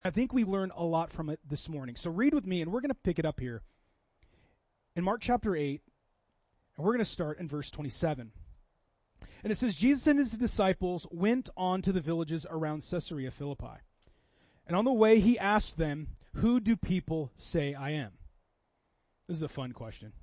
I think we learn a lot from it this morning. So read with me, and we're going to pick it up here in Mark chapter 8, and we're going to start in verse 27. And it says, Jesus and his disciples went on to the villages around Caesarea Philippi. And on the way he asked them, "Who do people say I am?" This is a fun question.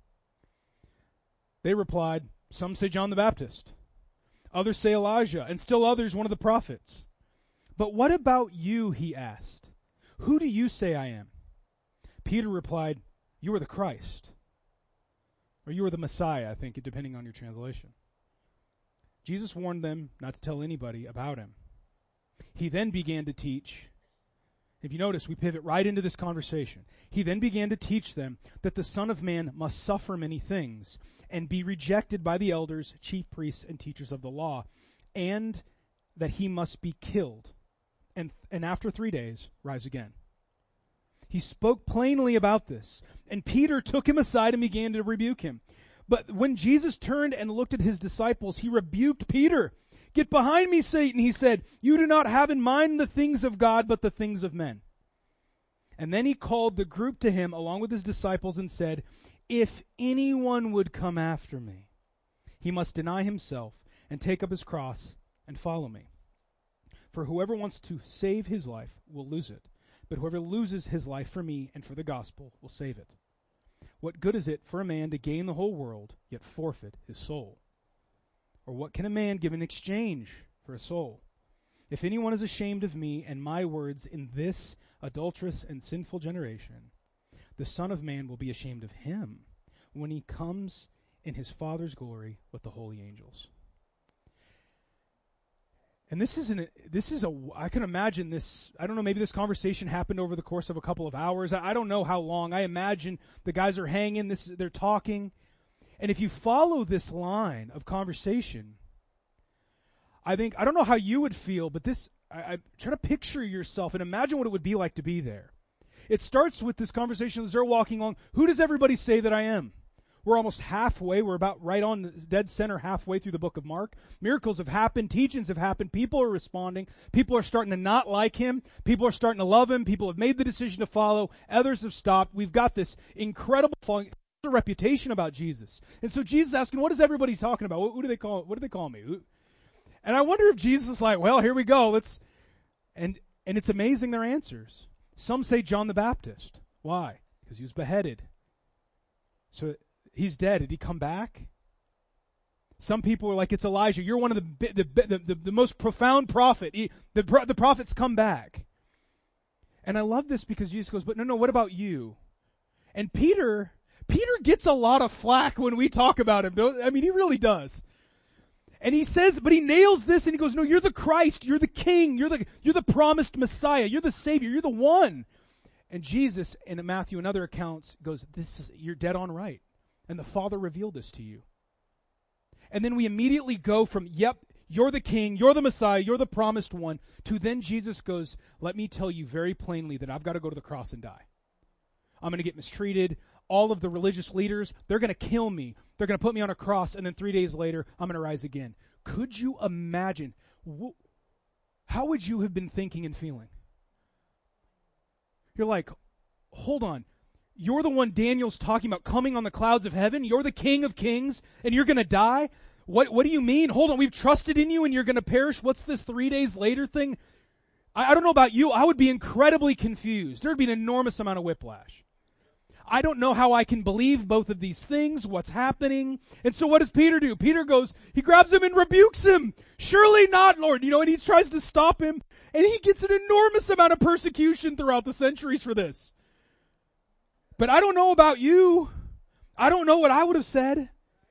They replied, "Some say John the Baptist. Others say Elijah, and still others one of the prophets." "But what about you?" he asked. "Who do you say I am?" Peter replied, "You are the Christ." Or you are the Messiah, I think, depending on your translation. Jesus warned them not to tell anybody about him. He then began to teach. If you notice, we pivot right into this conversation. He then began to teach them that the Son of Man must suffer many things and be rejected by the elders, chief priests, and teachers of the law, and that he must be killed, and after 3 days rise again. He spoke plainly about this, and Peter took him aside and began to rebuke him. But when Jesus turned and looked at his disciples, he rebuked Peter. "Get behind me, Satan," he said. "You do not have in mind the things of God, but the things of men." And then he called the group to him along with his disciples and said, "If anyone would come after me, he must deny himself and take up his cross and follow me. For whoever wants to save his life will lose it, but whoever loses his life for me and for the gospel will save it. What good is it for a man to gain the whole world, yet forfeit his soul? Or what can a man give in exchange for a soul? If anyone is ashamed of me and my words in this adulterous and sinful generation, the Son of Man will be ashamed of him when he comes in his Father's glory with the holy angels." And I can imagine this, I don't know, maybe this conversation happened over the course of a couple of hours. I don't know how long. I imagine the guys are hanging, they're talking. And if you follow this line of conversation, I don't know how you would feel, but I try to picture yourself and imagine what it would be like to be there. It starts with this conversation as they're walking along. Who does everybody say that I am? We're almost halfway. We're about right on dead center halfway through the book of Mark. Miracles have happened. Teachings have happened. People are responding. People are starting to not like him. People are starting to love him. People have made the decision to follow. Others have stopped. We've got this incredible following, a reputation about Jesus. And so Jesus is asking, what is everybody talking about? What do they call me? And I wonder if Jesus is like, well, here we go. And it's amazing their answers. Some say John the Baptist. Why? Because he was beheaded. So he's dead. Did he come back? Some people are like, it's Elijah. You're one of the most profound prophet. The prophets come back. And I love this because Jesus goes, but no, what about you? And Peter gets a lot of flack when we talk about him. I mean, he really does. And he says, but he nails this and he goes, no, you're the Christ. You're the King. You're the promised Messiah. You're the Savior. You're the one. And Jesus, in Matthew and other accounts, goes, you're dead on right. And the Father revealed this to you. And then we immediately go from, yep, you're the King, you're the Messiah, you're the promised one, to then Jesus goes, let me tell you very plainly that I've got to go to the cross and die. I'm going to get mistreated. All of the religious leaders, they're going to kill me. They're going to put me on a cross, and then 3 days later, I'm going to rise again. Could you imagine? How would you have been thinking and feeling? You're like, hold on. You're the one Daniel's talking about coming on the clouds of heaven. You're the King of kings, and you're going to die? What do you mean? Hold on, we've trusted in you, and you're going to perish? What's this 3 days later thing? I don't know about you. I would be incredibly confused. There would be an enormous amount of whiplash. I don't know how I can believe both of these things, what's happening. And so what does Peter do? Peter goes, he grabs him and rebukes him. Surely not, Lord. And he tries to stop him, and he gets an enormous amount of persecution throughout the centuries for this. But I don't know about you. I don't know what I would have said.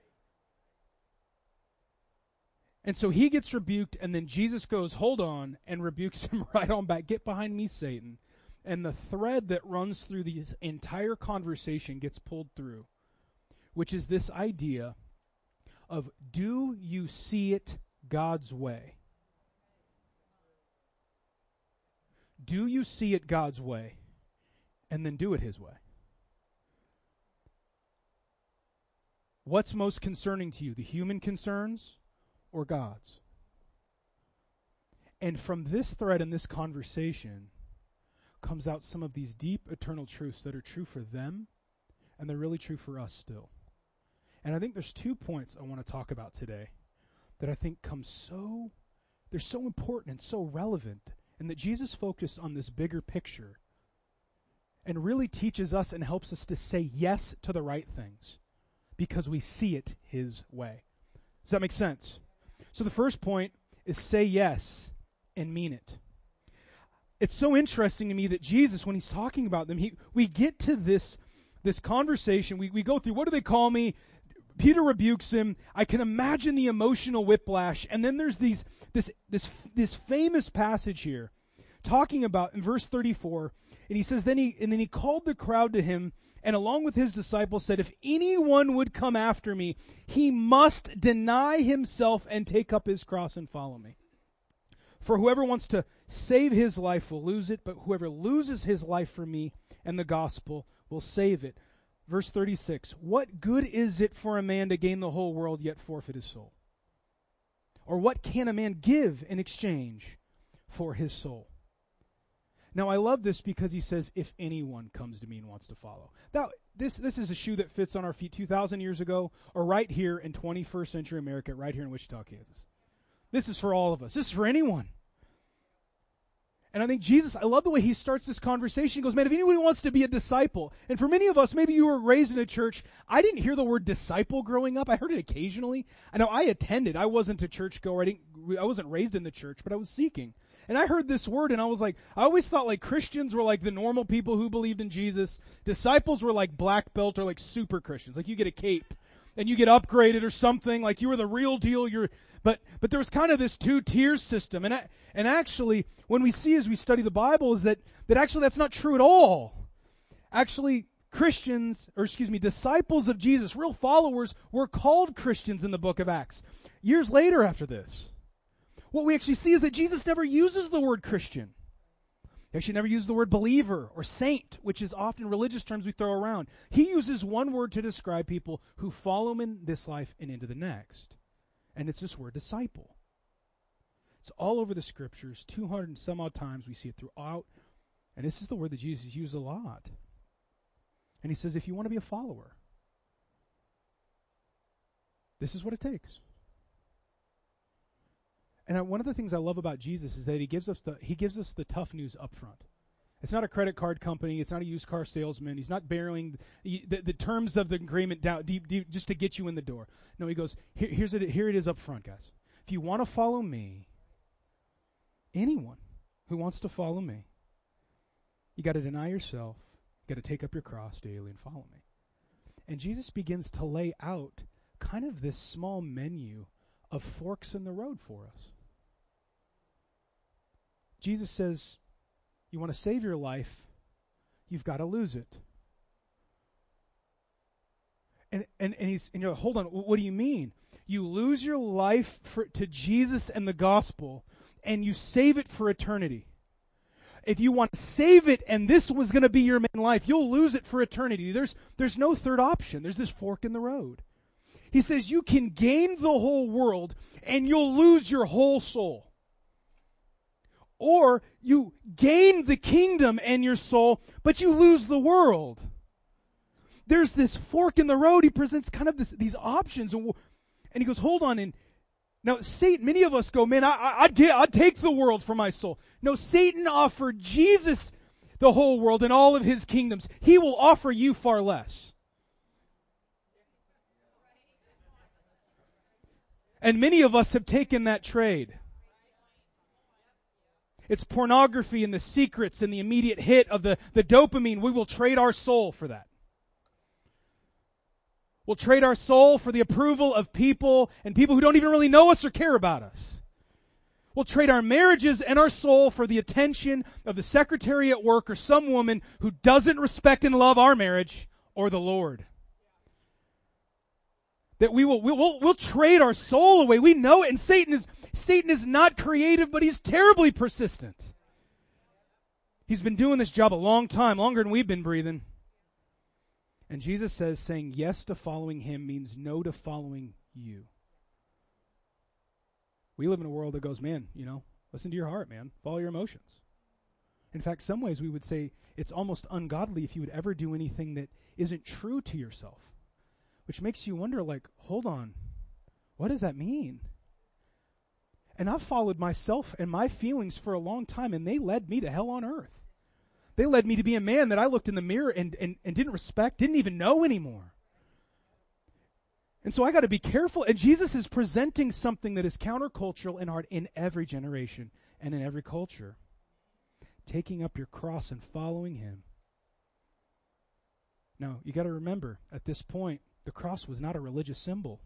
And so he gets rebuked, and then Jesus goes, hold on, and rebukes him right on back. Get behind me, Satan. And the thread that runs through this entire conversation gets pulled through, which is this idea of, do you see it God's way? Do you see it God's way? And then do it his way. What's most concerning to you, the human concerns or God's? And from this thread in this conversation, comes out some of these deep eternal truths that are true for them, and they're really true for us still. And I think there's 2 points I want to talk about today that I think they're so important and so relevant, and that Jesus focused on this bigger picture and really teaches us and helps us to say yes to the right things because we see it His way. Does that make sense? So the first point is say yes and mean it. It's so interesting to me that Jesus, when He's talking about them, we get to this conversation. We go through, what do they call me? Peter rebukes him. I can imagine the emotional whiplash. And then there's this famous passage here talking about in verse 34. And he says, then he called the crowd to him, and along with his disciples said, if anyone would come after me, he must deny himself and take up his cross and follow me. For whoever wants to save his life will lose it, but whoever loses his life for me and the gospel will save it. Verse 36, what good is it for a man to gain the whole world yet forfeit his soul? Or what can a man give in exchange for his soul? Now I love this because he says, if anyone comes to me and wants to follow. Now, this is a shoe that fits on our feet 2,000 years ago, or right here in 21st century America, right here in Wichita, Kansas. This is for all of us. This is for anyone. And I think Jesus, I love the way he starts this conversation. He goes, man, if anyone wants to be a disciple, and for many of us, maybe you were raised in a church. I didn't hear the word disciple growing up. I heard it occasionally. I know I attended. I wasn't a churchgoer. I wasn't raised in the church, but I was seeking. And I heard this word, and I was like, I always thought like Christians were like the normal people who believed in Jesus. Disciples were like black belt or like super Christians. Like you get a cape, and you get upgraded or something. Like you were the real deal. But there was kind of this 2-tier system. And actually, when we see as we study the Bible is that actually that's not true at all. Actually, disciples of Jesus, real followers, were called Christians in the book of Acts. Years later after this. What we actually see is that Jesus never uses the word Christian. He actually never uses the word believer or saint, which is often religious terms we throw around. He uses one word to describe people who follow him in this life and into the next. And it's this word, disciple. It's all over the scriptures, 200 and some odd times we see it throughout. And this is the word that Jesus used a lot. And he says, if you want to be a follower, this is what it takes. And one of the things I love about Jesus is that he gives us the tough news up front. It's not a credit card company. It's not a used car salesman. He's not barreling the terms of the agreement down deep just to get you in the door. No, he goes, here it is up front, guys. If you want to follow me, anyone who wants to follow me, you got to deny yourself. You got to take up your cross daily and follow me. And Jesus begins to lay out kind of this small menu of forks in the road for us. Jesus says, you want to save your life, you've got to lose it. And you're like, hold on, what do you mean? You lose your life to Jesus and the gospel, and you save it for eternity. If you want to save it and this was going to be your main life, you'll lose it for eternity. There's no third option. There's this fork in the road. He says you can gain the whole world and you'll lose your whole soul. Or you gain the kingdom and your soul, but you lose the world. There's this fork in the road. He presents kind of these options. And he goes, hold on. And now Satan, many of us go, man, I'd take the world for my soul. No, Satan offered Jesus the whole world and all of his kingdoms. He will offer you far less. And many of us have taken that trade. It's pornography and the secrets and the immediate hit of the dopamine. We will trade our soul for that. We'll trade our soul for the approval of people and people who don't even really know us or care about us. We'll trade our marriages and our soul for the attention of the secretary at work or some woman who doesn't respect and love our marriage or the Lord. That we'll trade our soul away. We know it. And Satan is not creative, but he's terribly persistent. He's been doing this job a long time, longer than we've been breathing. And Jesus says saying yes to following him means no to following you. We live in a world that goes, man, listen to your heart, man. Follow your emotions. In fact, some ways we would say it's almost ungodly if you would ever do anything that isn't true to yourself, which makes you wonder, like, hold on, what does that mean? And I've followed myself and my feelings for a long time, and they led me to hell on earth. They led me to be a man that I looked in the mirror and didn't respect, didn't even know anymore. And so I got to be careful. And Jesus is presenting something that is countercultural and hard in every generation and in every culture. Taking up your cross and following him. Now, you got to remember, at this point, the cross was not a religious symbol.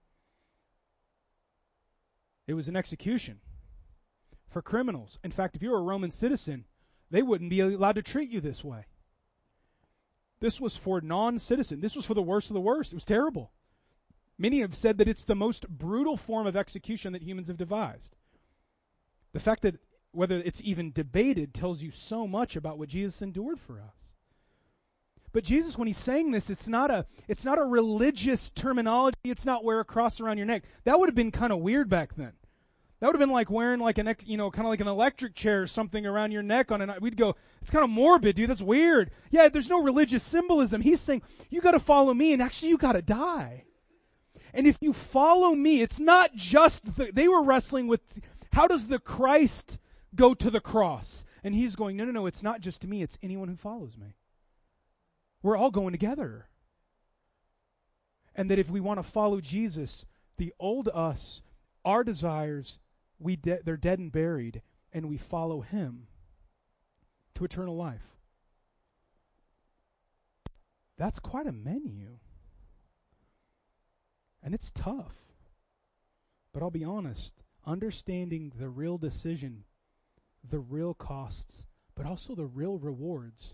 It was an execution for criminals. In fact, if you were a Roman citizen, they wouldn't be allowed to treat you this way. This was for non-citizens. This was for the worst of the worst. It was terrible. Many have said that it's the most brutal form of execution that humans have devised. The fact that whether it's even debated tells you so much about what Jesus endured for us. But Jesus, when he's saying this, it's not a religious terminology. It's not wear a cross around your neck. That would have been kind of weird back then. That would have been like wearing like kind of like an electric chair or something around your neck on a. We'd go, it's kind of morbid, dude. That's weird. Yeah, there's no religious symbolism. He's saying you got to follow me, and actually you got to die. And if you follow me, it's not just they were wrestling with how does the Christ go to the cross, and he's going, no, it's not just me. It's anyone who follows me. We're all going together. And that if we want to follow Jesus, the old us, our desires, they're dead and buried, and we follow him to eternal life. That's quite a menu. And it's tough. But I'll be honest, understanding the real decision, the real costs, but also the real rewards,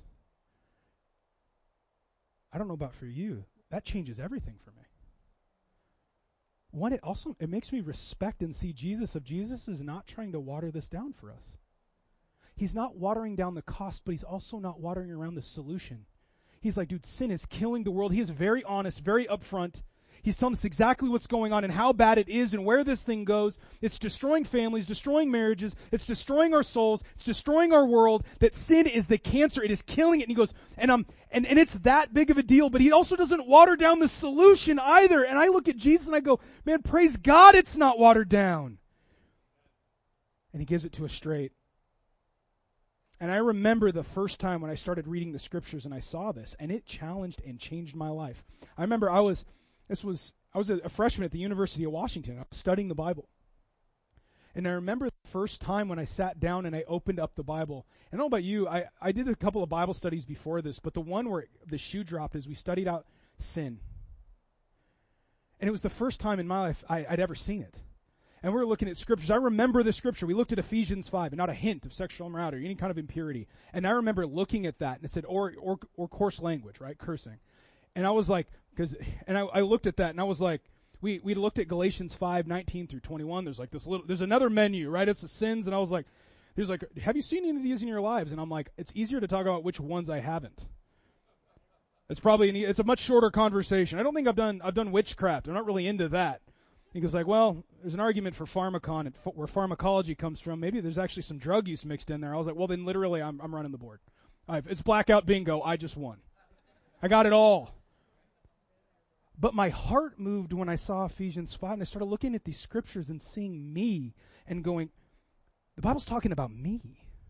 I don't know about for you, that changes everything for me. One, it makes me respect and see Jesus is not trying to water this down for us. He's not watering down the cost, but he's also not watering around the solution. He's like, dude, sin is killing the world. He is very honest, very upfront. He's telling us exactly what's going on and how bad it is and where this thing goes. It's destroying families, destroying marriages. It's destroying our souls. It's destroying our world. That sin is the cancer. It is killing it. And he goes, and it's that big of a deal, but he also doesn't water down the solution either. And I look at Jesus and I go, man, praise God it's not watered down. And he gives it to us straight. And I remember the first time when I started reading the scriptures and I saw this, and it challenged and changed my life. I remember I was a freshman at the University of Washington. I was studying the Bible. And I remember the first time when I sat down and I opened up the Bible. And I don't know about you, I did a couple of Bible studies before this, but the one where the shoe dropped is we studied out sin. And it was the first time in my life I'd ever seen it. And we were looking at scriptures. I remember the scripture. We looked at Ephesians 5, and not a hint of sexual immorality or any kind of impurity. And I remember looking at that, and it said, or coarse language, right? Cursing. And I was like, I looked at that and I was like, we looked at Galatians 5:19 through 21. There's like there's another menu, right? It's the sins. And I was like, have you seen any of these in your lives? And I'm like, it's easier to talk about which ones I haven't. It's a much shorter conversation. I don't think I've done witchcraft. I'm not really into that. He goes like, well, there's an argument for pharmacon and where pharmacology comes from. Maybe there's actually some drug use mixed in there. I was like, well, then literally I'm running the board. It's blackout bingo. I just won. I got it all. But my heart moved when I saw Ephesians 5, and I started looking at these scriptures and seeing me and going, the Bible's talking about me.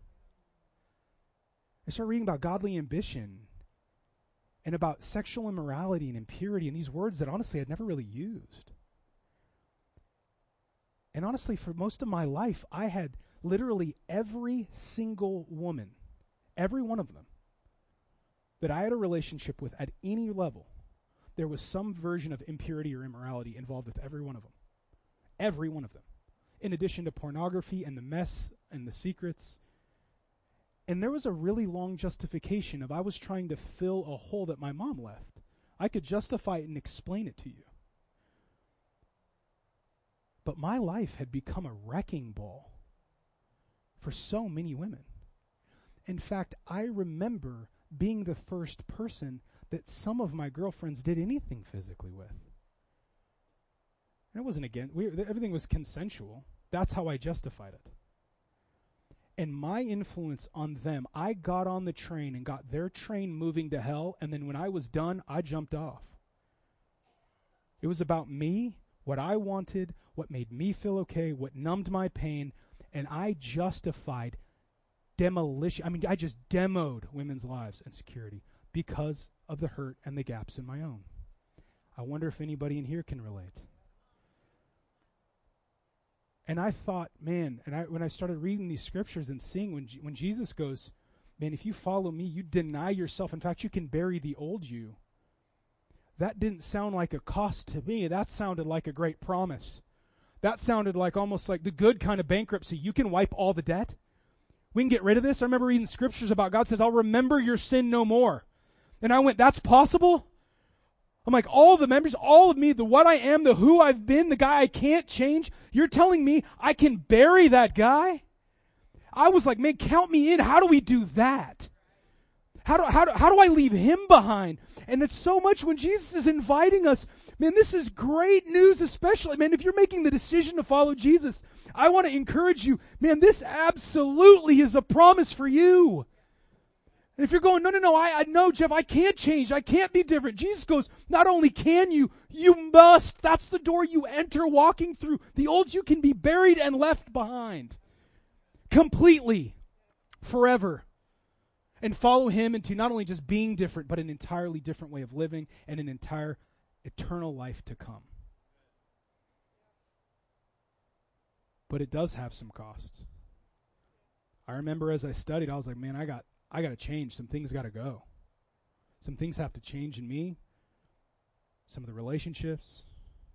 I started reading about godly ambition and about sexual immorality and impurity and these words that honestly I'd never really used. And honestly, for most of my life, I had literally every single woman, every one of them, that I had a relationship with at any level, there was some version of impurity or immorality involved with every one of them. Every one of them. In addition to pornography and the mess and the secrets. And there was a really long justification of I was trying to fill a hole that my mom left. I could justify it and explain it to you. But my life had become a wrecking ball for so many women. In fact, I remember being the first person that some of my girlfriends did anything physically with. And it wasn't everything was consensual. That's how I justified it. And my influence on them, I got on the train and got their train moving to hell, and then when I was done, I jumped off. It was about me, what I wanted, what made me feel okay, what numbed my pain, and I justified demolition. I mean, I just demoed women's lives and security because of the hurt and the gaps in my own. I wonder if anybody in here can relate. And I thought, man, when I started reading these scriptures and seeing when Jesus goes, man, if you follow me, you deny yourself. In fact, you can bury the old you. That didn't sound like a cost to me. That sounded like a great promise. That sounded like almost like the good kind of bankruptcy. You can wipe all the debt. We can get rid of this. I remember reading scriptures about God says, I'll remember your sin no more. And I went, that's possible? I'm like, all the members, all of me, the what I am, the who I've been, the guy I can't change, you're telling me I can bury that guy? I was like, man, count me in. How do we do that? How do I leave him behind? And it's so much when Jesus is inviting us, man, this is great news, especially, man, if you're making the decision to follow Jesus, I want to encourage you, man, this absolutely is a promise for you. And if you're going, no, I know, Jeff, I can't change. I can't be different. Jesus goes, not only can you, you must. That's the door you enter walking through. The old you can be buried and left behind. Completely. Forever. And follow him into not only just being different, but an entirely different way of living and an entire eternal life to come. But it does have some costs. I remember as I studied, I was like, man, I got to change. Some things got to go. Some things have to change in me. Some of the relationships,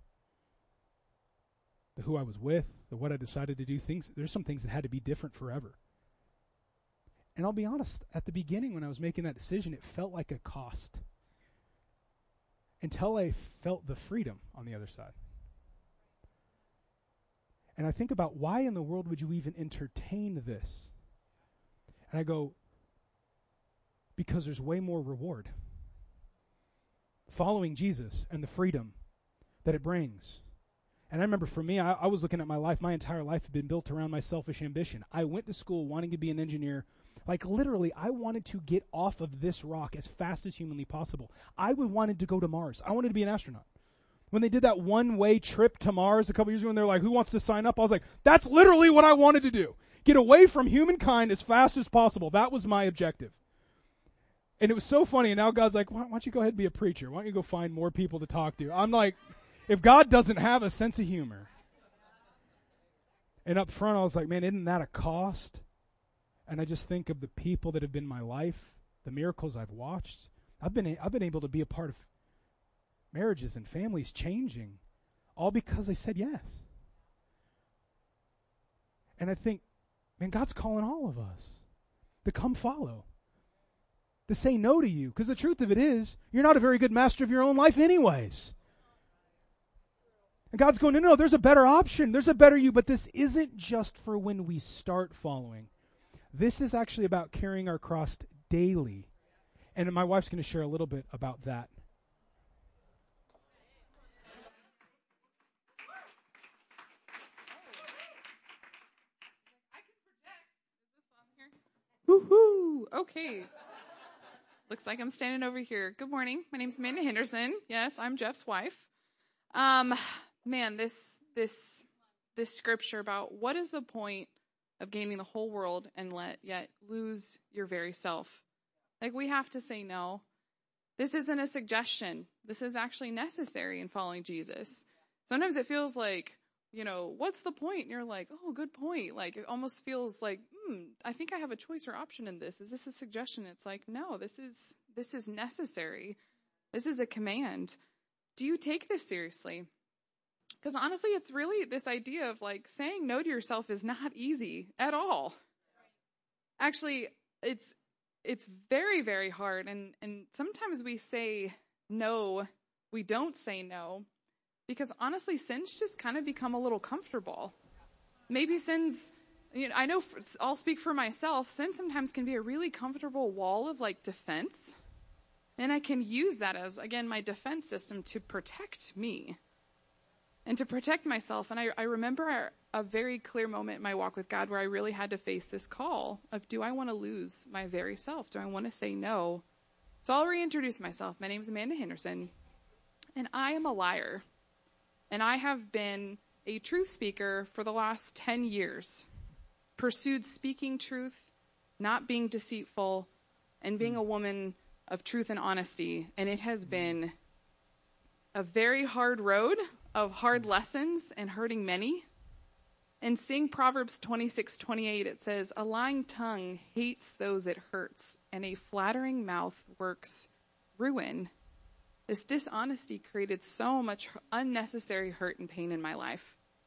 the who I was with, the what I decided to do. There's some things that had to be different forever. And I'll be honest, at the beginning when I was making that decision, it felt like a cost. Until I felt the freedom on the other side. And I think about why in the world would you even entertain this? And I go, because there's way more reward. Following Jesus and the freedom that it brings. And I remember for me, I was looking at my life. My entire life had been built around my selfish ambition. I went to school wanting to be an engineer. Like literally, I wanted to get off of this rock as fast as humanly possible. I wanted to go to Mars. I wanted to be an astronaut. When they did that one-way trip to Mars a couple years ago, and they're like, who wants to sign up? I was like, that's literally what I wanted to do. Get away from humankind as fast as possible. That was my objective. And it was so funny, and now God's like, why don't you go ahead and be a preacher? Why don't you go find more people to talk to? I'm like, if God doesn't have a sense of humor. And up front, I was like, man, isn't that a cost? And I just think of the people that have been in my life, the miracles I've watched. I've been able to be a part of marriages and families changing, all because I said yes. And I think, man, God's calling all of us to come follow, to say no to you. Because the truth of it is, you're not a very good master of your own life anyways. And God's going, no, there's a better option. There's a better you. But this isn't just for when we start following. This is actually about carrying our cross daily. And my wife's going to share a little bit about that. Woohoo! Okay. Looks like I'm standing over here. Good morning. My name's Amanda Henderson. Yes, I'm Jeff's wife. Man, this scripture about what is the point of gaining the whole world and yet lose your very self. Like, we have to say no. This isn't a suggestion. This is actually necessary in following Jesus. Sometimes it feels like, what's the point? And you're like, oh, good point. Like, it almost feels like, I think I have a choice or option in this. Is this a suggestion? It's like, no, this is necessary. This is a command. Do you take this seriously? Because honestly, it's really this idea of like saying no to yourself is not easy at all. Actually, it's very, very hard. And sometimes we say no, we don't say no, because honestly, sins just kind of become a little comfortable. Maybe sins, I know I'll speak for myself. Sin sometimes can be a really comfortable wall of like defense. And I can use that as, again, my defense system to protect me. and to protect myself. And I remember a very clear moment in my walk with God where I really had to face this call of, do I want to lose my very self? Do I want to say no? So I'll reintroduce myself. My name is Amanda Henderson, and I am a liar. And I have been a truth speaker for the last 10 years, pursued speaking truth, not being deceitful, and being a woman of truth and honesty. And it has been a very hard road of hard lessons and hurting many. And seeing Proverbs 26:28, it says, a lying tongue hates those it hurts, and a flattering mouth works ruin. This dishonesty created so much unnecessary hurt and pain in my life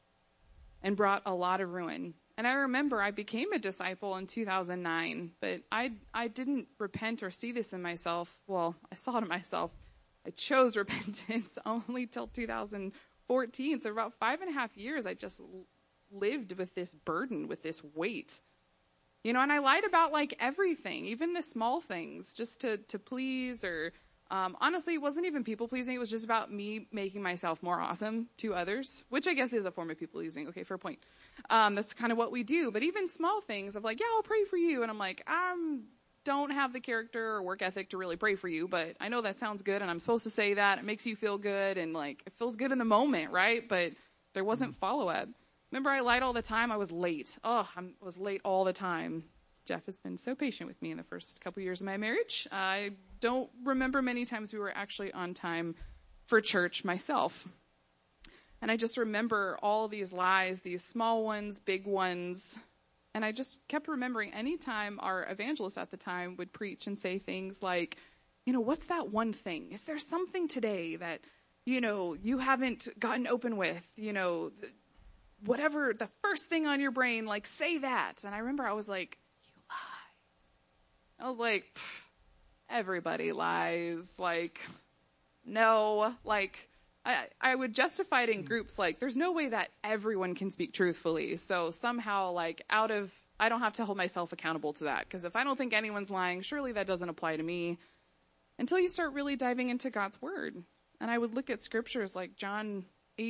and brought a lot of ruin. And I remember I became a disciple in 2009, but I didn't repent or see this in myself. Well, I saw it in myself. I chose repentance only till 2014. So for about 5.5 years, I just lived with this burden, with this weight. And I lied about like everything, even the small things, just to please or honestly, it wasn't even people pleasing. It was just about me making myself more awesome to others, which I guess is a form of people pleasing. Okay, fair point. That's kind of what we do. But even small things of like, yeah, I'll pray for you. And I'm like, don't have the character or work ethic to really pray for you, but I know that sounds good and I'm supposed to say that. It makes you feel good and like it feels good in the moment, right? But there wasn't follow-up. Remember, I lied all the time. I was late. I was late all the time. Jeff has been so patient with me in the first couple years of my marriage. I don't remember many times we were actually on time for church myself. And I just remember all these lies, these small ones, big ones. And I just kept remembering anytime our evangelist at the time would preach and say things like, what's that one thing? Is there something today that, you haven't gotten open with? Whatever, the first thing on your brain, like say that. And I remember I was like, you lie. I was like, everybody lies. Like, no, like I would justify it in groups like there's no way that everyone can speak truthfully. So somehow like I don't have to hold myself accountable to that. Because if I don't think anyone's lying, surely that doesn't apply to me. Until you start really diving into God's word. And I would look at scriptures like John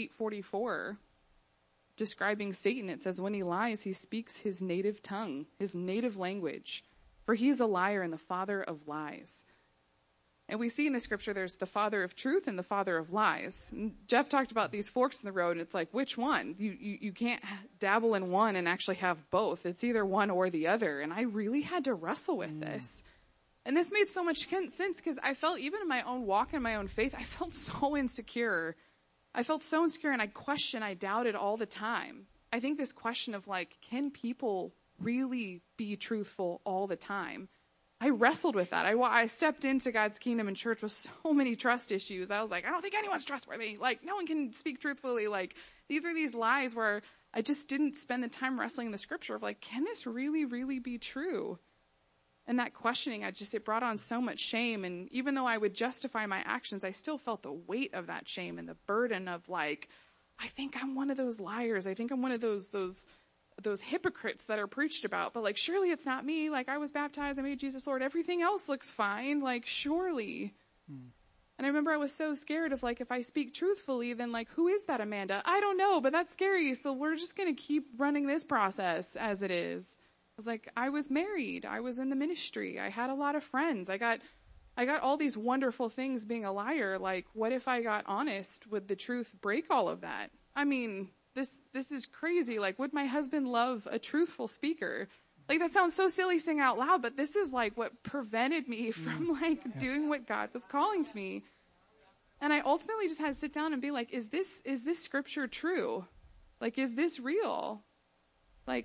8:44. Describing Satan, it says, when he lies, he speaks his native tongue, his native language, for he is a liar and the father of lies. And we see in the scripture there's the father of truth and the father of lies. And Jeff talked about these forks in the road, and it's like, which one? You can't dabble in one and actually have both. It's either one or the other. And I really had to wrestle with this. And this made so much sense because I felt, even in my own walk and my own faith, I felt so insecure. I felt so insecure and I doubted all the time. I think this question of like, can people really be truthful all the time? I wrestled with that. I stepped into God's kingdom and church with so many trust issues. I was like, I don't think anyone's trustworthy. Like, no one can speak truthfully. Like, these are these lies where I just didn't spend the time wrestling in the scripture of like, can this really, really be true? And that questioning, it brought on so much shame. And even though I would justify my actions, I still felt the weight of that shame and the burden of like, I think I'm one of those liars. I think I'm one of those hypocrites that are preached about. But like, surely it's not me. Like, I was baptized. I made Jesus Lord. Everything else looks fine. Like, surely. And I remember I was so scared of like, if I speak truthfully, then like, who is that Amanda? I don't know, but that's scary. So we're just going to keep running this process as it is. I was like, I was married. I was in the ministry. I had a lot of friends. I got all these wonderful things being a liar. Like, what if I got honest? Would the truth break all of that? I mean, this is crazy. Like, would my husband love a truthful speaker? Like, that sounds so silly saying out loud, but this is like what prevented me from like doing what God was calling to me. And I ultimately just had to sit down and be like, is this scripture true? Like, is this real? Like,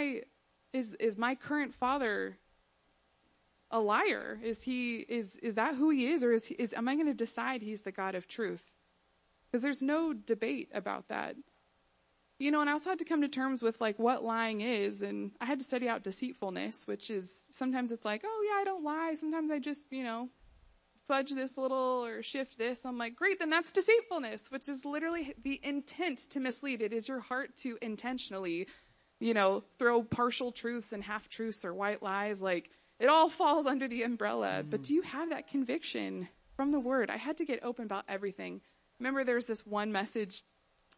is my current father a liar? Is that who he is? Or am I going to decide he's the God of truth? Because there's no debate about that. And I also had to come to terms with like what lying is. And I had to study out deceitfulness, which is sometimes it's like, oh yeah, I don't lie. Sometimes I just, fudge this a little or shift this. I'm like, great, then that's deceitfulness, which is literally the intent to mislead. It is your heart to intentionally throw partial truths and half truths or white lies. Like, it all falls under the umbrella. But do you have that conviction from the word? I had to get open about everything. Remember, there's this one message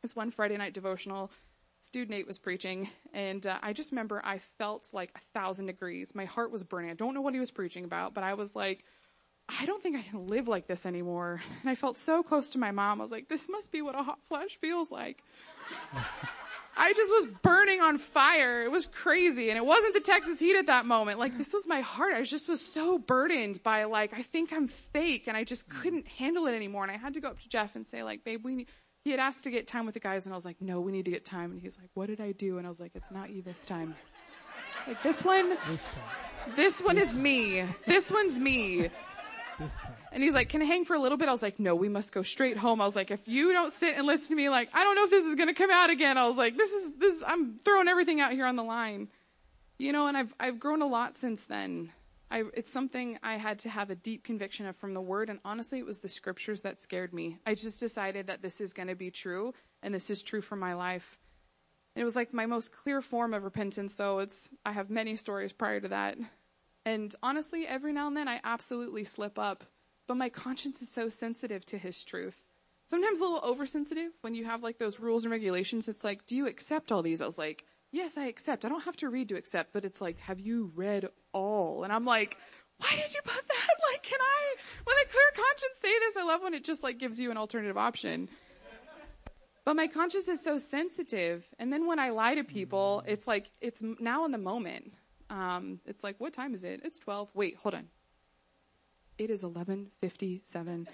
This one Friday night devotional, this dude Nate was preaching, and I just remember I felt like 1,000 degrees. My heart was burning. I don't know what he was preaching about, but I was like, I don't think I can live like this anymore. And I felt so close to my mom. I was like, this must be what a hot flash feels like. I just was burning on fire. It was crazy. And it wasn't the Texas heat at that moment. Like, this was my heart. I just was so burdened by, like, I think I'm fake. And I just couldn't handle it anymore. And I had to go up to Jeff and say, like, babe, he had asked to get time with the guys. And I was like, no, we need to get time. And he's like, what did I do? And I was like, it's not you this time. Like, this one is me. This one's me. And he's like, can I hang for a little bit? I was like, no, we must go straight home. I was like, if you don't sit and listen to me, like, I don't know if this is going to come out again. I was like, I'm throwing everything out here on the line. You know, and I've grown a lot since then. It's something I had to have a deep conviction of from the Word. And honestly, it was the scriptures that scared me. I just decided that this is going to be true. And this is true for my life. And it was like my most clear form of repentance, though. I have many stories prior to that. And honestly, every now and then I absolutely slip up, but my conscience is so sensitive to His truth. Sometimes a little oversensitive when you have like those rules and regulations. It's like, do you accept all these? I was like, yes, I accept. I don't have to read to accept, but it's like, have you read all? And I'm like, why did you put that? Like, can I, with a clear conscience, say this? I love when it just like gives you an alternative option. But my conscience is so sensitive. And then when I lie to people, it's like, it's now in the moment. It's like, what time is it? It's 12. Wait, hold on. It is 11:57.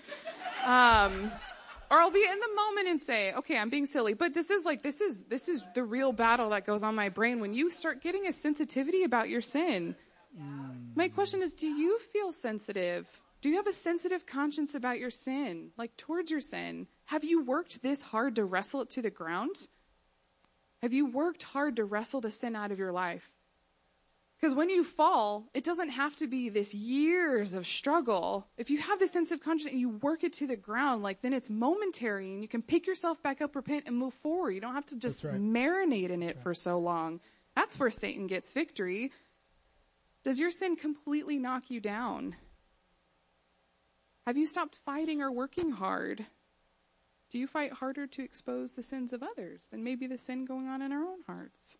Or I'll be in the moment and say, okay, I'm being silly. But this is the real battle that goes on my brain when you start getting a sensitivity about your sin. My question is, do you feel sensitive? Do you have a sensitive conscience about your sin, like towards your sin? Have you worked this hard to wrestle it to the ground? Have you worked hard to wrestle the sin out of your life? Because when you fall, it doesn't have to be this years of struggle. If you have this sense of conscience and you work it to the ground, like then it's momentary and you can pick yourself back up, repent, and move forward. You don't have to just marinate in it for so long. That's where Satan gets victory. Does your sin completely knock you down? Have you stopped fighting or working hard? Do you fight harder to expose the sins of others than maybe the sin going on in our own hearts?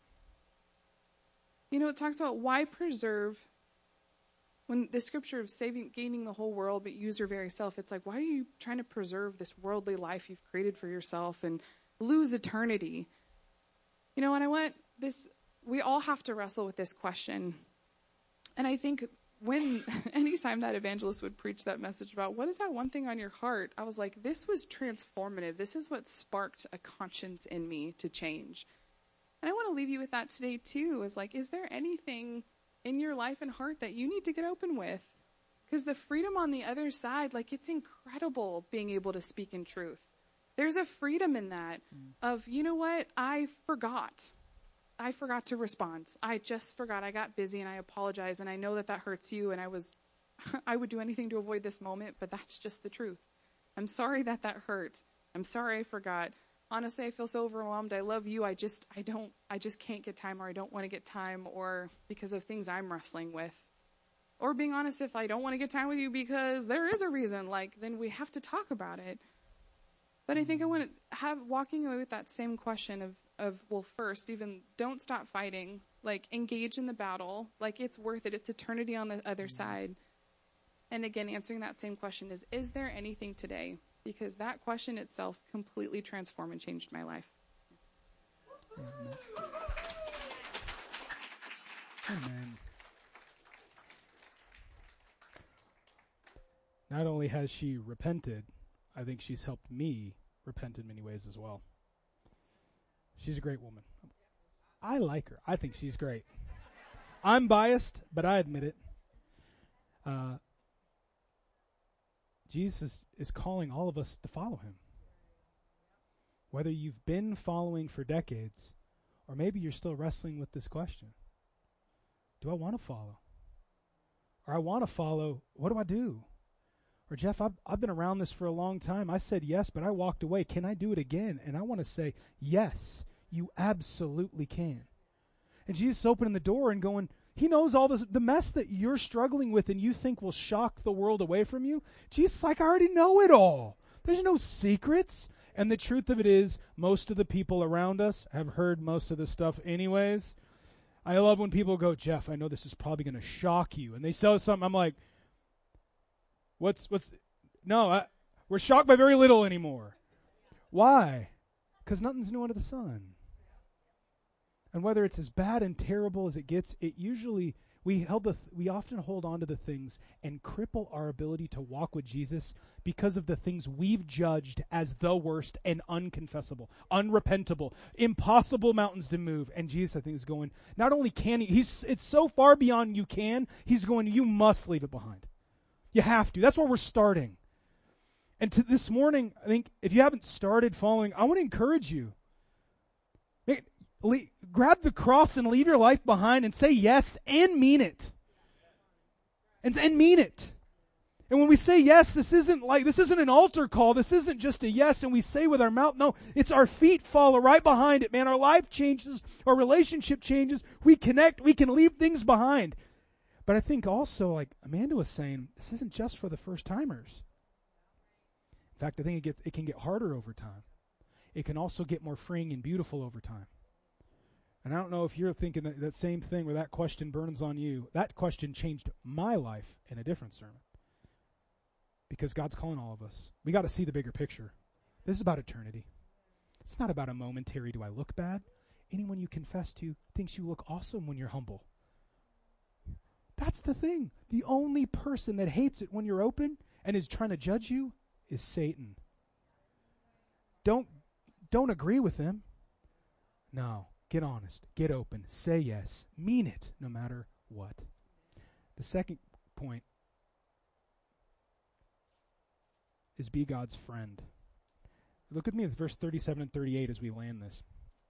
You know, it talks about why preserve, when the scripture of gaining the whole world, but use your very self. It's like, why are you trying to preserve this worldly life you've created for yourself and lose eternity? You know, and we all have to wrestle with this question. And I think anytime that evangelist would preach that message about what is that one thing on your heart, I was like, this was transformative. This is what sparked a conscience in me to change. And I want to leave you with that today, too, is there anything in your life and heart that you need to get open with? Because the freedom on the other side, like, it's incredible being able to speak in truth. There's a freedom in that of, you know what, I forgot to respond. I just forgot. I got busy and I apologize. And I know that hurts you. And I would do anything to avoid this moment, but that's just the truth. I'm sorry that hurt. I'm sorry I forgot. Honestly, I feel so overwhelmed. I love you. I just can't get time, or I don't want to get time, or because of things I'm wrestling with. Or being honest, if I don't want to get time with you because there is a reason, then we have to talk about it. But I think I want to walking away with that same question of well, first, even don't stop fighting. Engage in the battle. It's worth it. It's eternity on the other side. And again, answering that same question is there anything today? Because that question itself completely transformed and changed my life. Amen. Not only has she repented, I think she's helped me repent in many ways as well. She's a great woman. I like her. I think she's great. I'm biased, but I admit it. Jesus is calling all of us to follow him. Whether you've been following for decades, or maybe you're still wrestling with this question. Do I want to follow? Or I want to follow, what do I do? Or Jeff, I've been around this for a long time. I said yes, but I walked away. Can I do it again? And I want to say, yes, you absolutely can. And Jesus opening the door and going, he knows all this, the mess that you're struggling with and you think will shock the world away from you. Jesus is like, I already know it all. There's no secrets. And the truth of it is, most of the people around us have heard most of this stuff anyways. I love when people go, Jeff, I know this is probably going to shock you. And they say something, I'm like, no, we're shocked by very little anymore. Why? Because nothing's new under the sun. And whether it's as bad and terrible as it gets, it usually, we often hold on to the things and cripple our ability to walk with Jesus because of the things we've judged as the worst and unconfessable, unrepentable, impossible mountains to move. And Jesus, I think, is going, not only can it's so far beyond you can, he's going, you must leave it behind. You have to. That's where we're starting. And this morning, I think, if you haven't started following, I want to encourage you. Grab the cross and leave your life behind and say yes and mean it. And mean it. And when we say yes, this isn't an altar call. This isn't just a yes and we say with our mouth. No, it's our feet follow right behind it, man. Our life changes, our relationship changes. We connect, we can leave things behind. But I think also, like Amanda was saying, this isn't just for the first timers. In fact, I think it can get harder over time. It can also get more freeing and beautiful over time. And I don't know if you're thinking that same thing where that question burns on you. That question changed my life in a different sermon. Because God's calling all of us. We got to see the bigger picture. This is about eternity. It's not about a momentary, do I look bad? Anyone you confess to thinks you look awesome when you're humble. That's the thing. The only person that hates it when you're open and is trying to judge you is Satan. Don't agree with him. No. Get honest. Get open. Say yes. Mean it, no matter what. The second point is be God's friend. Look at me at verse 37 and 38 as we land this.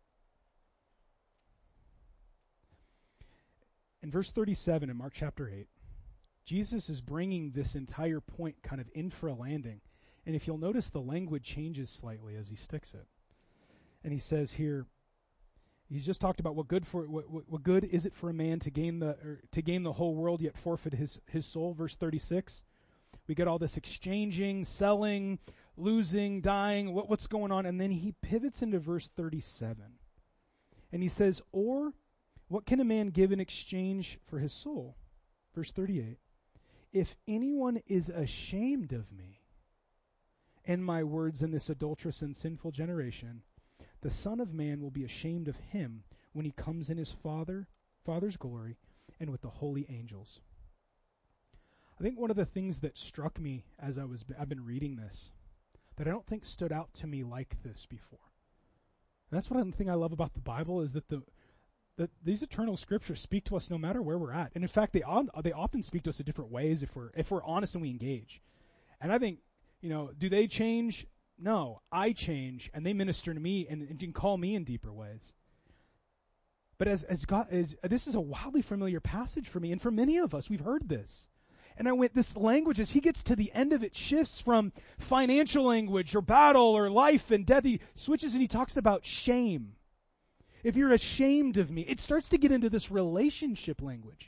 In verse 37 in Mark chapter 8, Jesus is bringing this entire point kind of in for a landing. And if you'll notice, the language changes slightly as he sticks it. And he says here, he's just talked about what good is it for a man to gain the whole world yet forfeit his soul. Verse 36, we get all this exchanging, selling, losing, dying. What's going on? And then he pivots into verse 37, and he says, "Or what can a man give in exchange for his soul?" Verse 38, "If anyone is ashamed of me and my words in this adulterous and sinful generation, the Son of Man will be ashamed of him when he comes in his Father's glory and with the holy angels." I think one of the things that struck me as I've been reading this, that I don't think stood out to me like this before. And that's one thing I love about the Bible is that that these eternal scriptures speak to us no matter where we're at. And in fact, they often speak to us in different ways if we're honest and we engage. And I think, do they change? No, I change, and they minister to me and can call me in deeper ways. But as this is a wildly familiar passage for me, and for many of us, we've heard this. And this language, as he gets to the end of it, shifts from financial language or battle or life and death. He switches and he talks about shame. If you're ashamed of me, it starts to get into this relationship language.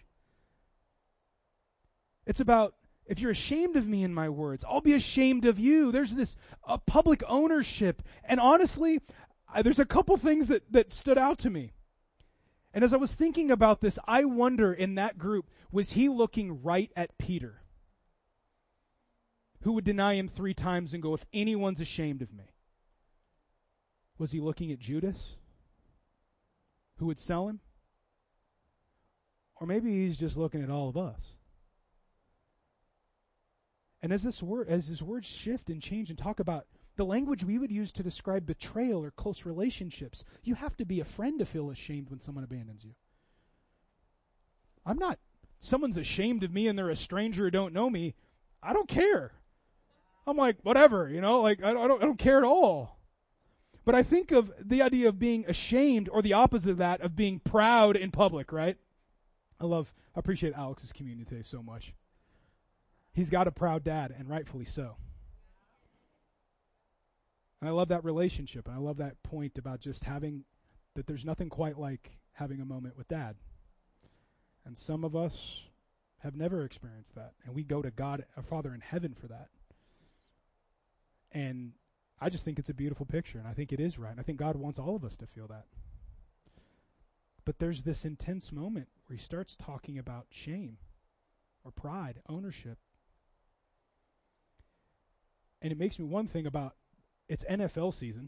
It's about, if you're ashamed of me and my words, I'll be ashamed of you. There's this public ownership. And honestly, there's a couple things that stood out to me. And as I was thinking about this, I wonder in that group, was he looking right at Peter, who would deny him 3 times and go, if anyone's ashamed of me? Was he looking at Judas, who would sell him? Or maybe he's just looking at all of us. And as his words shift and change and talk about the language we would use to describe betrayal or close relationships, you have to be a friend to feel ashamed when someone abandons you. Someone's ashamed of me and they're a stranger who don't know me. I don't care. I'm like, whatever, I don't care at all. But I think of the idea of being ashamed, or the opposite of that, of being proud in public, right? I appreciate Alex's communion today so much. He's got a proud dad, and rightfully so. And I love that relationship, and I love that point about just that there's nothing quite like having a moment with dad. And some of us have never experienced that, and we go to God, our Father in heaven, for that. And I just think it's a beautiful picture, and I think it is right. And I think God wants all of us to feel that. But there's this intense moment where he starts talking about shame or pride, ownership. And it makes me one thing about it's NFL season.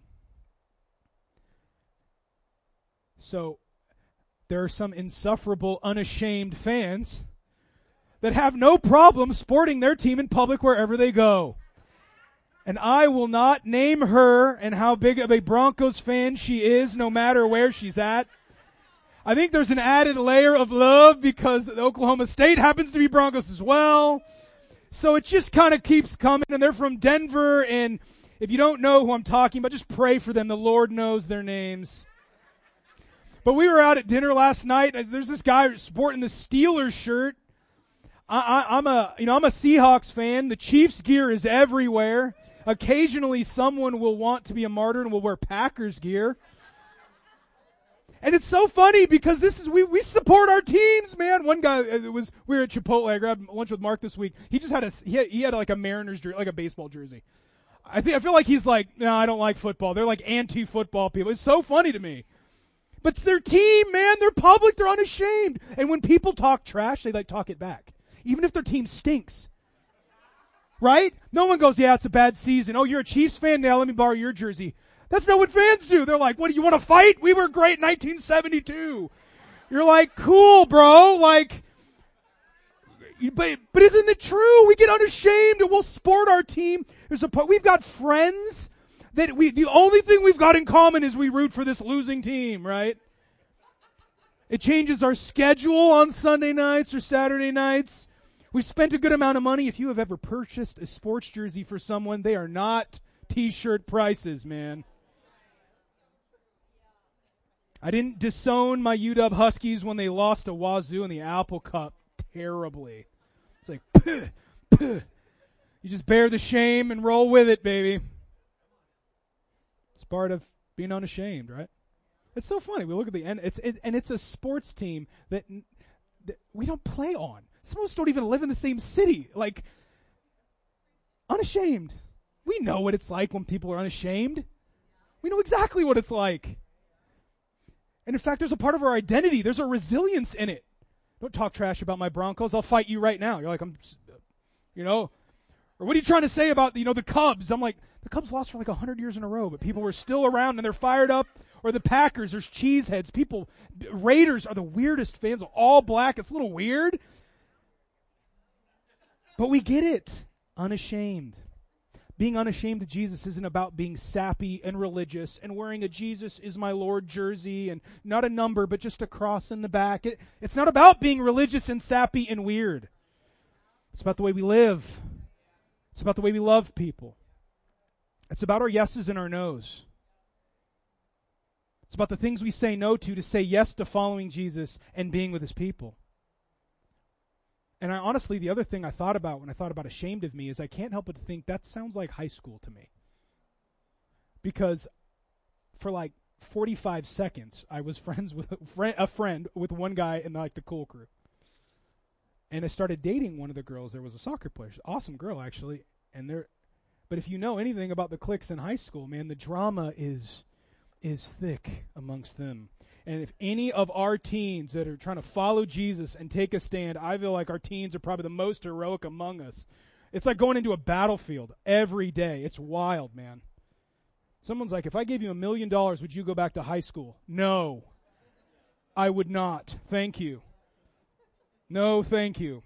So there are some insufferable, unashamed fans that have no problem sporting their team in public wherever they go. And I will not name her and how big of a Broncos fan she is, no matter where she's at. I think there's an added layer of love because Oklahoma State happens to be Broncos as well. So it just kind of keeps coming, and they're from Denver, and if you don't know who I'm talking about, just pray for them. The Lord knows their names. But we were out at dinner last night. There's this guy sporting the Steelers shirt. I'm a Seahawks fan. The Chiefs gear is everywhere. Occasionally someone will want to be a martyr and will wear Packers gear. And it's so funny because we support our teams, man. One guy, we were at Chipotle. I grabbed lunch with Mark this week. He just had like a Mariners jersey, like a baseball jersey. I feel like he's like, no, I don't like football. They're like anti-football people. It's so funny to me. But it's their team, man. They're public. They're unashamed. And when people talk trash, they like talk it back. Even if their team stinks. Right? No one goes, yeah, it's a bad season. Oh, you're a Chiefs fan? Now let me borrow your jersey. That's not what fans do. They're like, what, do you want to fight? We were great in 1972. You're like, cool, bro. Like, but isn't it true? We get unashamed and we'll sport our team. We've got friends that the only thing we've got in common is we root for this losing team, right? It changes our schedule on Sunday nights or Saturday nights. We've spent a good amount of money. If you have ever purchased a sports jersey for someone, they are not t-shirt prices, man. I didn't disown my UW Huskies when they lost to Wazoo in the Apple Cup terribly. It's like, puh, puh. You just bear the shame and roll with it, baby. It's part of being unashamed, right? It's so funny. We look at the end. It's a sports team that we don't play on. Some of us don't even live in the same city. Like, unashamed. We know what it's like when people are unashamed. We know exactly what it's like. And in fact, there's a part of our identity. There's a resilience in it. Don't talk trash about my Broncos. I'll fight you right now. You're like, or what are you trying to say about, the Cubs? I'm like, the Cubs lost for like 100 years in a row, but people were still around and they're fired up. Or the Packers, there's cheeseheads. Raiders are the weirdest fans, all black. It's a little weird. But we get it. Unashamed. Being unashamed of Jesus isn't about being sappy and religious and wearing a Jesus is my Lord jersey and not a number but just a cross in the back. It's not about being religious and sappy and weird. It's about the way we live. It's about the way we love people. It's about our yeses and our nos. It's about the things we say no to say yes to following Jesus and being with his people. And honestly, the other thing I thought about when I thought about ashamed of me is I can't help but think that sounds like high school to me. Because for like 45 seconds, I was friends with a friend with one guy in like the cool crew. And I started dating one of the girls. There was a soccer player. Awesome girl, actually. But if you know anything about the cliques in high school, man, the drama is thick amongst them. And if any of our teens that are trying to follow Jesus and take a stand, I feel like our teens are probably the most heroic among us. It's like going into a battlefield every day. It's wild, man. Someone's like, if I gave you $1 million, would you go back to high school? No, I would not. Thank you. No, thank you.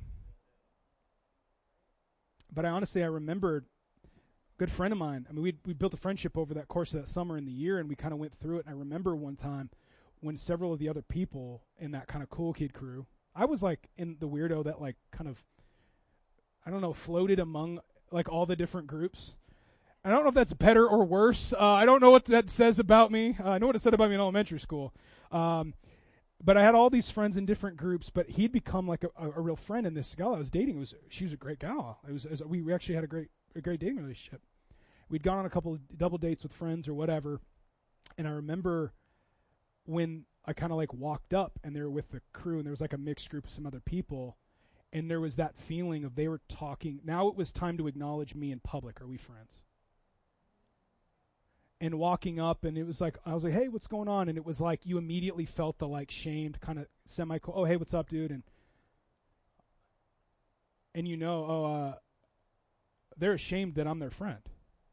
But I remembered a good friend of mine. I mean, we built a friendship over that course of that summer and the year, and we kind of went through it. And I remember one time when several of the other people in that kind of cool kid crew, I was like in the weirdo that like kind of, I don't know, floated among like all the different groups. I don't know if that's better or worse. I don't know what that says about me. I know what it said about me in elementary school. But I had all these friends in different groups, but he'd become like a real friend. And this gal I was dating, she was a great gal. We actually had a great dating relationship. We'd gone on a couple of double dates with friends or whatever. And I remember when I kind of like walked up and they were with the crew and there was like a mixed group of some other people and there was that feeling of they were talking. Now it was time to acknowledge me in public. Are we friends? and walking up, and it was like, I was like, hey, what's going on? And it was like you immediately felt the like shamed kind of oh, hey, what's up, dude? And you know, they're ashamed that I'm their friend.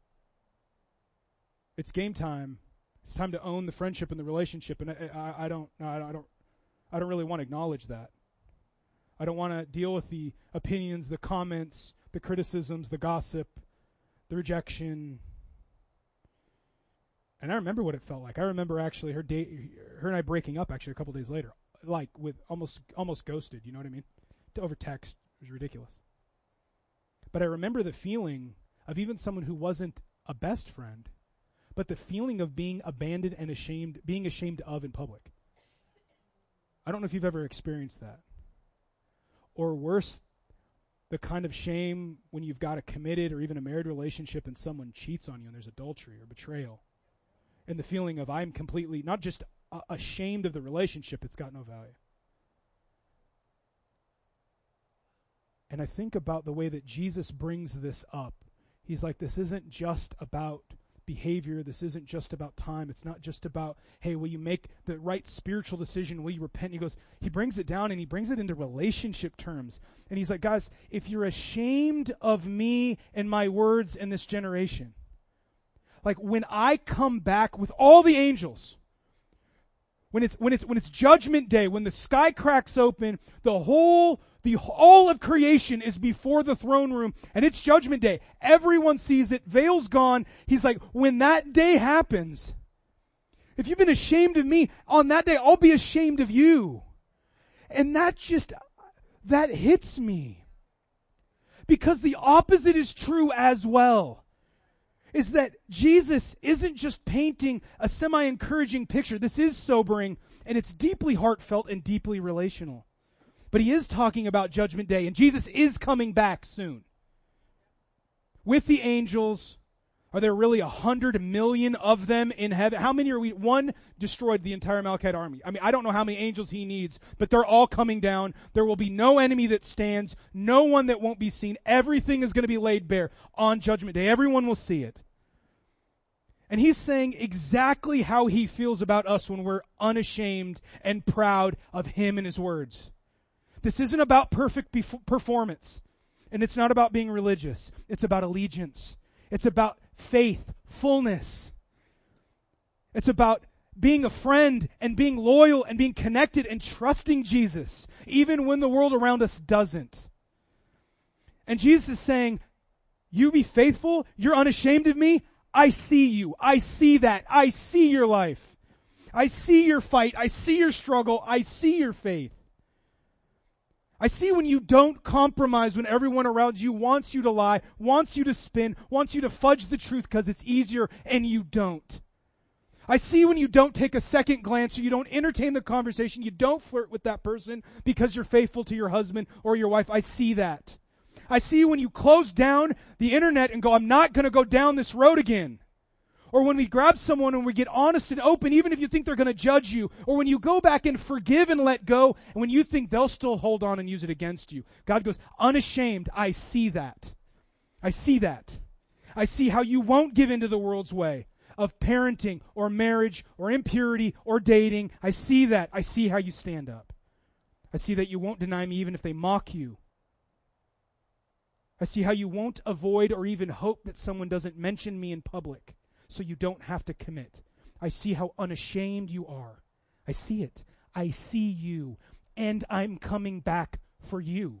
It's game time. It's time to own the friendship and the relationship, and I don't really want to acknowledge that. I don't want to deal with the opinions, the comments, the criticisms, the gossip, the rejection. And I remember what it felt like. I remember actually her and I breaking up actually a couple days later, like with almost ghosted. You know what I mean? Over text. It was ridiculous. But I remember the feeling of even someone who wasn't a best friend, but the feeling of being abandoned and ashamed, being ashamed of in public. I don't know if you've ever experienced that. Or worse, the kind of shame when you've got a committed or even a married relationship and someone cheats on you and there's adultery or betrayal. And the feeling of I'm completely, not just ashamed of the relationship, it's got no value. And I think about the way that Jesus brings this up. He's like, this isn't just about behavior. This isn't just about time. It's not just about, hey, will you make the right spiritual decision? Will you repent? He brings it down and he brings it into relationship terms. And he's like, guys, if you're ashamed of me and my words in this generation, like when I come back with all the angels, when it's judgment day, when the sky cracks open, all of creation is before the throne room, and it's judgment day. Everyone sees it, veil's gone. He's like, when that day happens, if you've been ashamed of me, on that day, I'll be ashamed of you. And that hits me. Because the opposite is true as well. Is that Jesus isn't just painting a semi-encouraging picture. This is sobering, and it's deeply heartfelt and deeply relational. But he is talking about Judgment Day, and Jesus is coming back soon. With the angels, are there really 100 million of them in heaven? How many are we? One destroyed the entire Amalekite army. I mean, I don't know how many angels he needs, but they're all coming down. There will be no enemy that stands, no one that won't be seen. Everything is going to be laid bare on Judgment Day. Everyone will see it. And he's saying exactly how he feels about us when we're unashamed and proud of him and his words. This isn't about perfect performance. And it's not about being religious. It's about allegiance. It's about faith, fullness. It's about being a friend and being loyal and being connected and trusting Jesus, even when the world around us doesn't. And Jesus is saying, you be faithful, you're unashamed of me, I see you, I see that, I see your life. I see your fight, I see your struggle, I see your faith. I see when you don't compromise, when everyone around you wants you to lie, wants you to spin, wants you to fudge the truth because it's easier, and you don't. I see when you don't take a second glance, or you don't entertain the conversation, you don't flirt with that person because you're faithful to your husband or your wife. I see that. I see when you close down the internet and go, I'm not going to go down this road again. Or when we grab someone and we get honest and open, even if you think they're going to judge you. Or when you go back and forgive and let go, and when you think they'll still hold on and use it against you. God goes, unashamed, I see that. I see that. I see how you won't give into the world's way of parenting or marriage or impurity or dating. I see that. I see how you stand up. I see that you won't deny me even if they mock you. I see how you won't avoid or even hope that someone doesn't mention me in public, so you don't have to commit. I see how unashamed you are. I see it. I see you. And I'm coming back for you.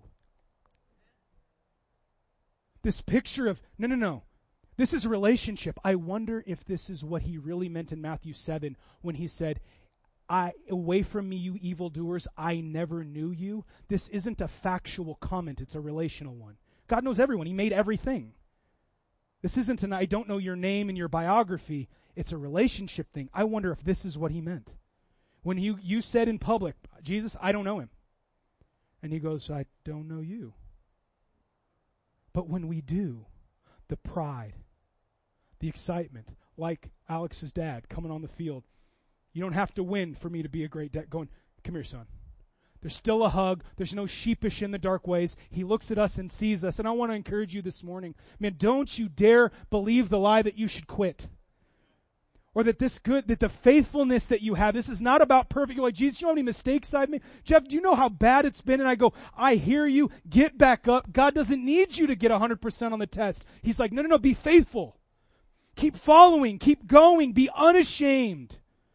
This picture of, no. This is a relationship. I wonder if this is what he really meant in Matthew 7 when he said, away from me, you evildoers, I never knew you. This isn't a factual comment. It's a relational one. God knows everyone. He made everything. This isn't I don't know your name and your biography. It's a relationship thing. I wonder if this is what he meant. When you said in public, Jesus, I don't know him. And he goes, I don't know you. But when we do, the pride, the excitement, like Alex's dad coming on the field, you don't have to win for me to be a great dad. Going, come here, son. There's still a hug. There's no sheepish in the dark ways. He looks at us and sees us. And I want to encourage you this morning. Man, don't you dare believe the lie that you should quit. Or that the faithfulness that you have, this is not about perfect. You're like, Jesus, you know how many mistakes I've made? Jeff, do you know how bad it's been? And I go, I hear you. Get back up. God doesn't need you to get 100% on the test. He's like, no, be faithful. Keep following. Keep going. Be unashamed.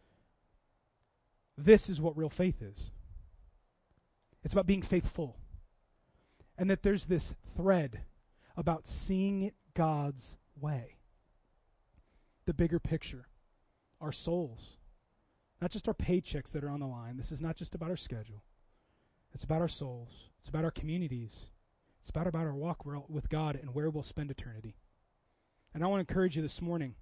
This is what real faith is. It's about being faithful. And that there's this thread about seeing it God's way. The bigger picture. Our souls. Not just our paychecks that are on the line. This is not just about our schedule. It's about our souls. It's about our communities. It's about our walk with God and where we'll spend eternity. And I want to encourage you this morning,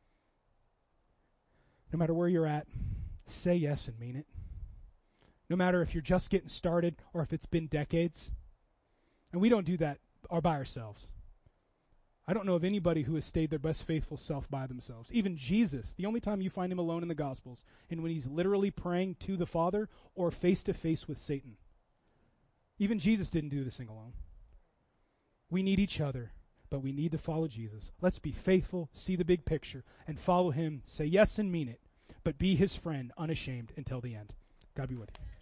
no matter where you're at, say yes and mean it. No matter if you're just getting started or if it's been decades. And we don't do that by ourselves. I don't know of anybody who has stayed their best faithful self by themselves. Even Jesus, the only time you find him alone in the Gospels, and when he's literally praying to the Father or face to face with Satan. Even Jesus didn't do this thing alone. We need each other, but we need to follow Jesus. Let's be faithful, see the big picture, and follow him. Say yes and mean it, but be his friend, unashamed until the end. God be with you.